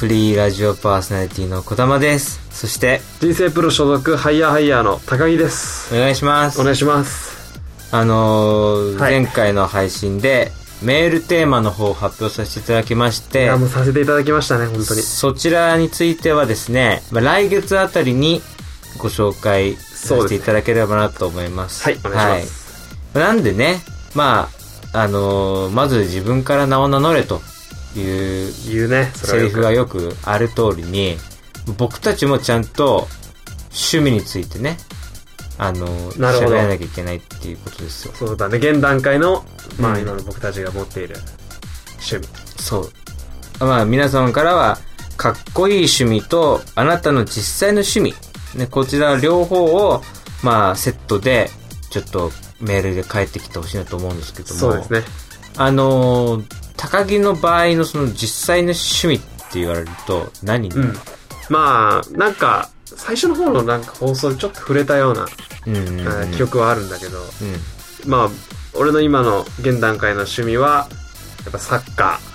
フリーラジオパーソナリティの小玉です。そして人生プロ所属ハイヤーハイヤーの高木です。 お願いします。 お願いします。 前回の配信でメールテーマの方を発表させていただきまして、 いやもうさせていただきましたね、本当に。 そちらについてはですね、来月あたりにご紹介させていただければなと思います。 はい、お願いします。 なんでね、まず自分から名を名乗れというね、 セリフがよくある通りに、僕たちもちゃんと趣味についてね、喋らなきゃいけないっていうことですよ。 そうだね、現段階の、今の僕たちが持っている趣味。 そう。皆様からは、かっこいい趣味と、あなたの実際の趣味、ね、こちら両方を、セットで、ちょっとメールで返ってきてほしいなと思うんですけども。 そうですね。 高木の場合のその実際の趣味って言われると何に、 なんか最初の方のなんか放送でちょっと触れたような、記憶はあるんだけど、俺の今の現段階の趣味はやっぱサッカ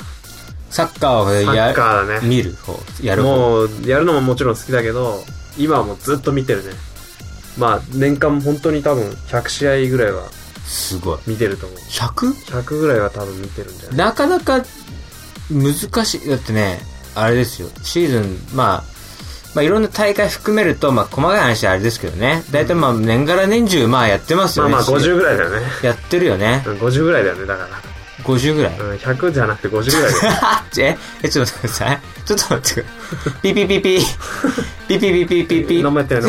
ーだね。 見る方、やる方。 もうやるのももちろん好きだけど、今はもうずっと見てるね。年間本当に多分100試合ぐらいはすごい見てると思う。 100？ ぐらいは多分見てるんじゃない？ なかなか難しい。だってね、あれですよ、シーズンいろんな大会含めると細かい話はあれですけどね、だいたい年がら年中やってますよね。 50ぐらいだよね。 やってるよね。 50ぐらいだよね。だから 50ぐらい、 100じゃなくて50ぐらいだよね。 ちょっと待ってください。ちょっと待ってください。ピピピピピピピピピピピ飲めてる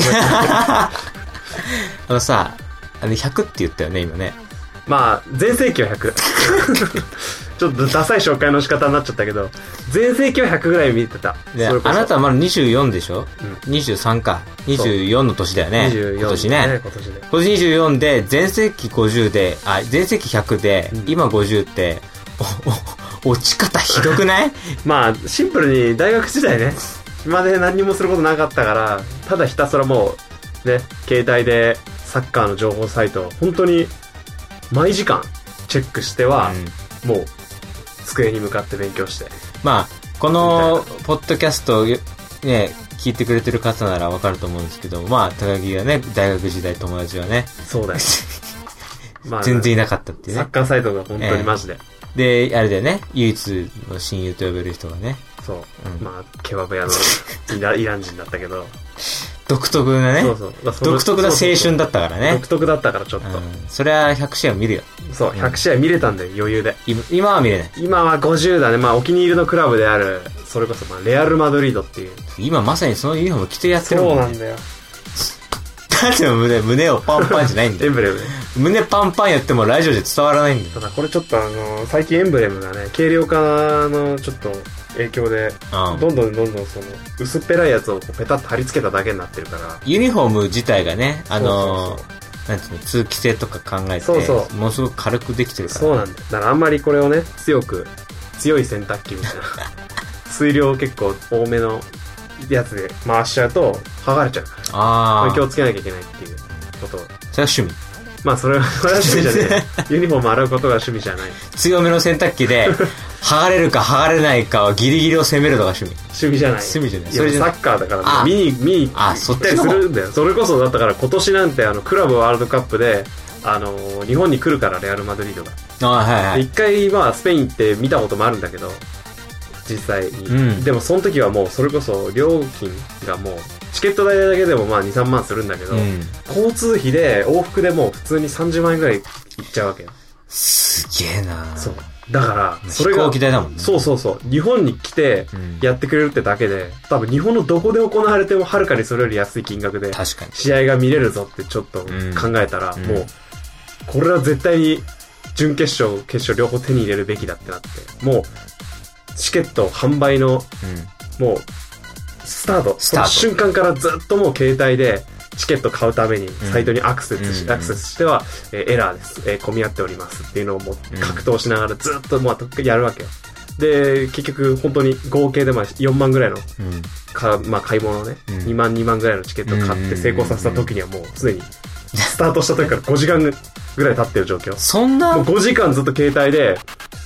さ、100って言ったよね今ね。 全盛期は100。ちょっとダサい紹介の仕方になっちゃったけど、全盛期は100ぐらい見てた。 あなたはまだ24でしょ、23か。24の年だよね。 24 今年ね。今年24で、全盛期50で、全盛期100で、今50って、落ち方ひどくない？ シンプルに大学時代ね、暇で何にもすることなかったから、ただひたすらもう、ね、携帯でサッカーの情報サイトを本当に毎時間チェックしては、もう机に向かって勉強して、 このポッドキャストね聞いてくれてる方ならわかると思うんですけど、高木がね、大学時代友達はね、 そうだよ。 全然いなかったっていうね。 サッカーサイトが本当にマジで、 であれだよね、唯一の親友と呼べる人がね、 そう、ケバブ屋のイラン人だったけど、 独特なね、独特な青春だったからね。 独特だったからちょっと、 それは100試合見るよ。 そう、100試合見れたんだよ、余裕で。 今は見れない。 今は50だね。お気に入りのクラブである、それこそレアルマドリードっていう。 今まさにそのユニフォーム着てやってるもんね。 そうなんだよ。 だって胸をパンパンじゃないんだよ。 エンブレムね。 胸パンパンやってもラジオで伝わらないんだよ。 ただこれちょっと最近エンブレムがね、軽量化のちょっと影響で、どんどんその薄っぺらいやつをペタッと貼り付けただけになってるから、 ユニフォーム自体がね、なんていうの、通気性とか考えて、ものすごく軽くできてるから、 そうなんだよ。だからあんまりこれをね、強い洗濯機みたいな水量結構多めのやつで回しちゃうと剥がれちゃうから、気をつけなきゃいけないっていうことを。 それは趣味。 それは趣味じゃねえ。ユニフォーム洗うことが趣味じゃない。 強めの洗濯機で剥がれるか剥がれないかはギリギリを攻めるのが趣味。 趣味じゃない。 趣味じゃない。 それサッカーだから見に行ったりするんだよ。それこそだったから今年なんてクラブワールドカップで日本に来るから、レアルマドリードが。一回スペインって見たこともあるんだけど、実際に、でもその時はもうそれこそ料金がもうチケット代だけでも2、3万するんだけど、交通費で往復でもう普通に30万円ぐらいいっちゃうわけよ。 すげえな。 そうだからそれが飛行機代だもんね。 そう日本に来てやってくれるってだけで、多分日本のどこで行われてもはるかにそれより安い金額で試合が見れるぞってちょっと考えたら、もうこれは絶対に準決勝決勝両方手に入れるべきだってなって、もうチケット販売の、もうスタートその瞬間からずっともう携帯でチケット買うためにサイトにアクセスしては、エラーです、混み合っておりますっていうのをもう格闘しながらずっとやるわけよ。で結局本当に合計で4万ぐらいの、買い物をね、2万ぐらいのチケットを買って成功させた時にはもうすでにスタートした時から5時間ぐらい経ってる状況。 そんなもう5時間ずっと携帯で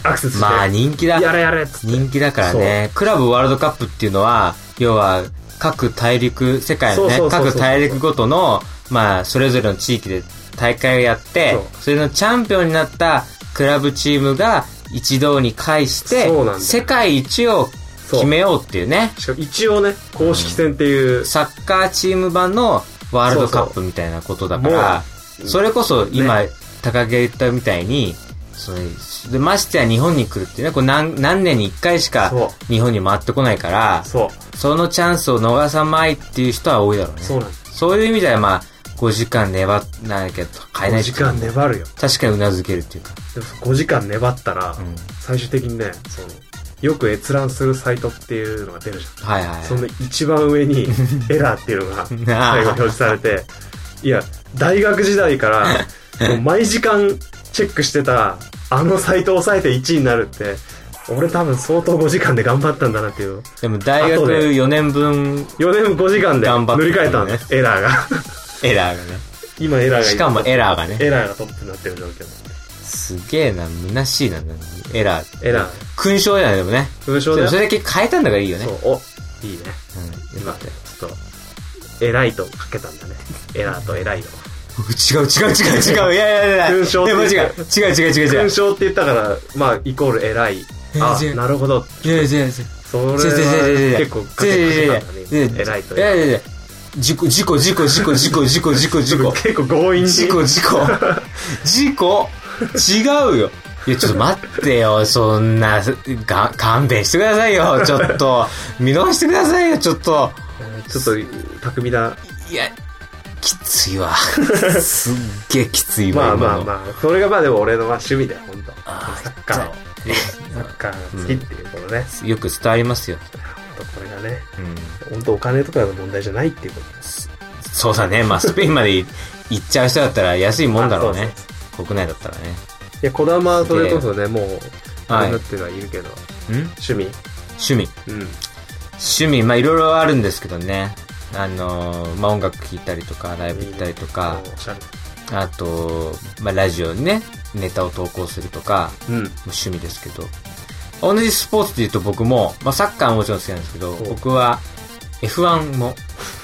アクセスして。 まあ人気だ。 やれやれっつって。 人気だからね。クラブワールドカップっていうのは、要は、各大陸、世界のね、各大陸ごとの、まあ、それぞれの地域で大会をやって、それのチャンピオンになったクラブチームが一堂に会して、世界一を決めようっていうね。 しかも一応ね、公式戦っていう、 サッカーチーム版のワールドカップみたいなことだから、それこそ今、高木が言ったみたいに、でましてや日本に来るっていうね、これ何年に1回しか日本に回ってこないから、そのチャンスを逃さないっていう人は多いだろうね。そういう意味ではまあ、5時間粘らなきゃ買えない。5 時間粘るよ。 確かに頷けるっていうか。 でも5時間粘ったら、最終的にね、よく閲覧するサイトっていうのが出るじゃん。はいはい。その一番上にエラーっていうのが最後表示されて、いや、大学時代からもう毎時間チェックしてたあのサイトを押さえて1位になるって、俺多分相当5時間で頑張ったんだなっていう。 でも大学4年分。 4年5時間で塗り替えたんです、エラーが。 エラーがね。 今エラーがしかもエラーがね。 エラーがトップになってる状況。 すげえな、虚しいな、エラー。 エラー。 勲章だよね、でもね。 勲章だよ。 それだけ変えたんだからいいよね。 そう、いいね。今、ちょっと、偉いとかけたんだね。エラーと偉いの。 違う。いや。 勲章って。 違う。 勲章って言ったから、まあ、イコール偉い。あ、なるほど。 いや。 それは結構かけたんだね。偉いと。 いや。事故。結構強引に。 事故違うよ。いや、ちょっと待ってよ。そんな、勘弁してくださいよ。ちょっと、見逃してくださいよ、ちょっと。 ちょっと、巧みな。 いや、きついわ。すっげえきついわ。 まあ。それがまあでも俺の趣味だよ、ほんと。サッカーが好きっていうことね。 よく伝わりますよ。 これがね、本当お金とかの問題じゃないっていうことです。 そうだね。まあスペインまで行っちゃう人だったら安いもんだろうね。国内だったらね。 いや、児玉はそれこそね、もう、あれっていうのはいるけど。趣味。 趣味、まあいろいろあるんですけどね。まあ音楽聴いたりとか、ライブ行ったりとか、あと、まあラジオにね、ネタを投稿するとか、趣味ですけど。同じスポーツで言うと僕も、まあサッカーももちろん好きなんですけど、僕は F1 も。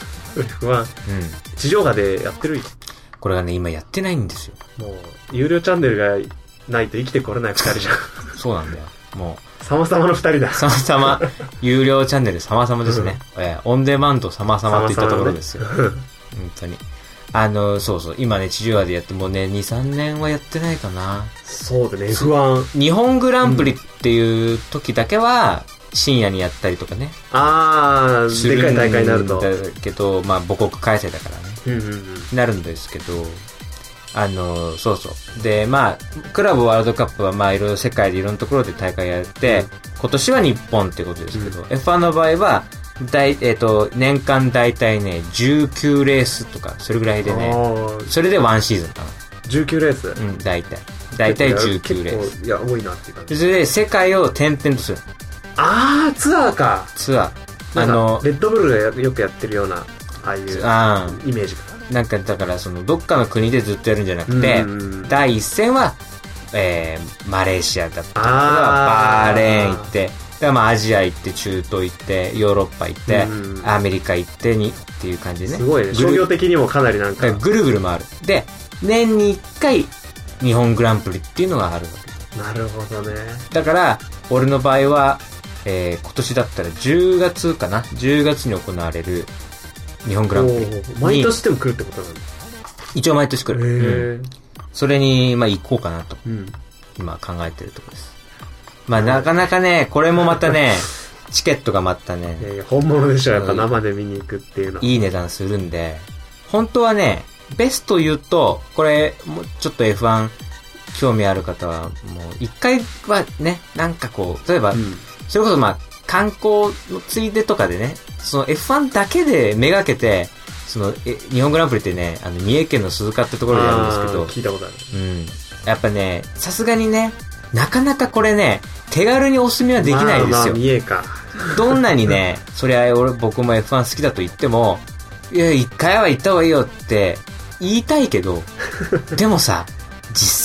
F1？地上波でやってる？ これがね、今やってないんですよ。 もう、有料チャンネルがないと生きてこれない二人じゃん。 そうなんだよ。もう。 様々の二人だ。 様々、有料チャンネル様々ですね。オンデマンド様々っていったところですよ。本当に。そう、今ね、地上波でやってもうね、2、3年はやってないかな。 そうだね、F1。 日本グランプリっていう時だけは、深夜にやったりとかね。 でかい大会になると。 だけど、まあ、母国開催だからね。なるんですけど、そう。で、まあ、クラブワールドカップはまあ、いろいろ世界でいろんなところで大会やって、今年は日本ってことですけど、F1 の場合は、年間だいたいね、19レースとか、それぐらいでね、それで1シーズンかな。 19レース？ だいたい19レース。 いや、多いなっていう感じ。 それで、世界を転々とする。 ツアーか。 ツアー。レッドブルがよくやってるような、ああいうイメージか。 なんか、だから、どっかの国でずっとやるんじゃなくて、第一戦は、マレーシアだったり、バーレーン行って、まあ、アジア行って、中東行って、ヨーロッパ行って、アメリカ行ってっていう感じでね。 すごいね。商業的にもかなりなんか。 ぐるぐる回る。で、年に1回、日本グランプリっていうのがあるわけ。なるほどね。 だから、俺の場合は、今年だったら10月かな ?10 月に行われる日本グランプリ。 毎年でも来るってことなんだ。 一応毎年来る。それに、まあ、行こうかなと、今考えてるところです。まあ、なかなかね、これもまたね、チケットがまたね。 本物でしょ、やっぱ生で見に行くっていうの。 いい値段するんで、本当はね、ベスト言うと、これ、もうちょっと F1 興味ある方は、もう一回はね、なんかこう、例えば、それこそまあ、観光のついでとかでね、その F1 だけでめがけて、日本グランプリってね、三重県の鈴鹿ってところでやるんですけど、 聞いたことある。 やっぱね、さすがにね、なかなかこれね、手軽におすすめはできないですよ。 三重か。 どんなにね、そりゃ僕も F1 好きだと言っても、いや、一回は行った方がいいよって言いたいけど、でもさ、実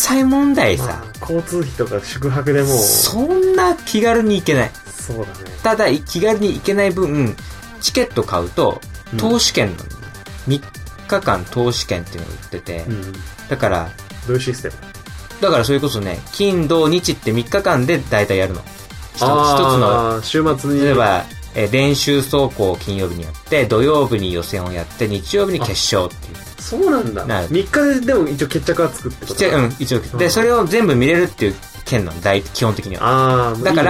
際問題さ、 交通費とか宿泊でもそんな気軽に行けない。 そうだね。 ただ気軽に行けない分、チケット買うと投資券の3日間投資券っていうのを売ってて、だからどういうシステム？ だからそれこそね、金土日って3日間で大体やるの。一つの週末に、 例えば練習走行を金曜日にやって、土曜日に予選をやって、日曜日に決勝っていう。 そうなんだ。3日ででも一応決着はつくってことだ。 一応。で、それを全部見れるっていう券なの、基本的には。だから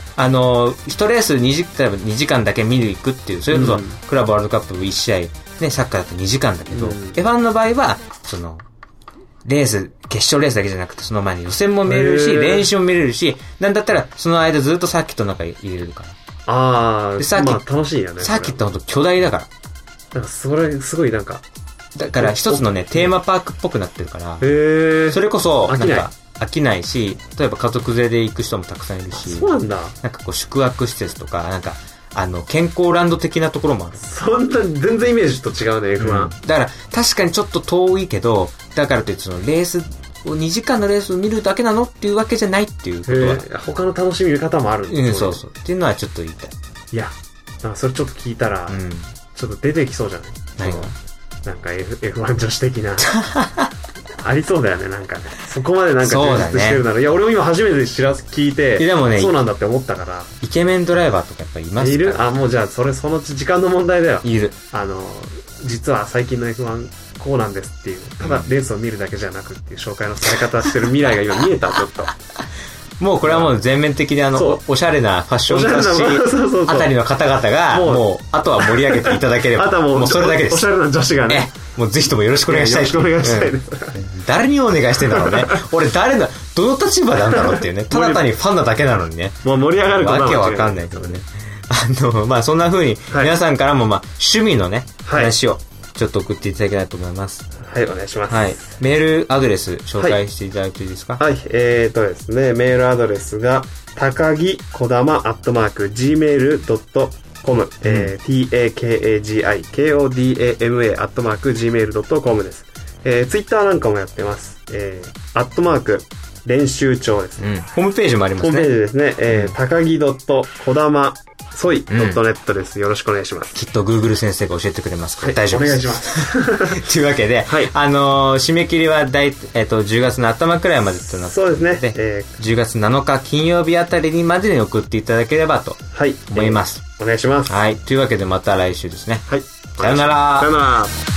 、1レース2時間だけ見に行くっていう、それこそ、クラブワールドカップ1試合、ね、サッカーだと2時間だけど、F1 の場合は、決勝レースだけじゃなくて、その前に予選も見れるし、練習も見れるし、なんだったら、その間ずっとサーキットの中入れるから。 でサーキット、楽しいよね。 サーキットはほんと巨大だから。 なんかそれ、すごいなんか。 だから一つのね、テーマパークっぽくなってるから、それこそ、なんか、飽きないし、例えば家族連れで行く人もたくさんいるし、 そうなんだ。 なんかこう、宿泊施設とか、なんか、健康ランド的なところもある。 そんな、全然イメージと違うね、F1。 だから、確かにちょっと遠いけど、だからといってレース、2時間のレースを見るだけなのっていうわけじゃないっていうことは。 他の楽しみ方もあるんですね。 そうそう。っていうのはちょっと言いたい。 いや、それちょっと聞いたら、ちょっと出てきそうじゃない？ 何が？ なんか F1 女子的な。ありそうだよね、なんかね。そこまでなんか充実してるなら。いや、俺も今初めて聞いて、 でもね、 そうなんだって思ったから。 イケメンドライバーとかやっぱいますから。 いる？もうじゃあ、その時間の問題だよ。 いる。 実は最近の F1 こうなんですっていう、ただレースを見るだけじゃなくっていう紹介のされ方してる未来が今見えた、ちょっと。 もうこれはもう全面的におしゃれなファッション雑誌あたりの方々が、もう、あとは盛り上げていただければ。 あとはもうそれだけです。おしゃれな女子がね。 もうぜひともよろしくお願いしたい。 よろしくお願いしたいです。 誰にお願いしてんだろうね。俺どの立場なんだろうっていうね。ただ単にファンなだけなのにね。 もう盛り上がることわけわかんないけどね。まあそんな風に、皆さんからも趣味のね、話をちょっと送っていただけたらと思います。 はい、お願いします。 はい。メールアドレス紹介していただいていいですか？ はい、ですね、メールアドレスが、高木こだま@gmail.com、takagi,kodama@gmail.com です。ツイッターなんかもやってます。練習帳ですね。 ホームページもありますね。 ホームページですね。高木.kodama.soy.net です。よろしくお願いします。 きっと Google 先生が教えてくれますから、大丈夫です。 お願いします。 というわけで、締め切りは10月の頭くらいまでとなって、 そうですね。 10月7日金曜日あたりにまでに送っていただければと思います。 お願いします。 はい。というわけでまた来週ですね。 はい。 さよなら。 さよなら。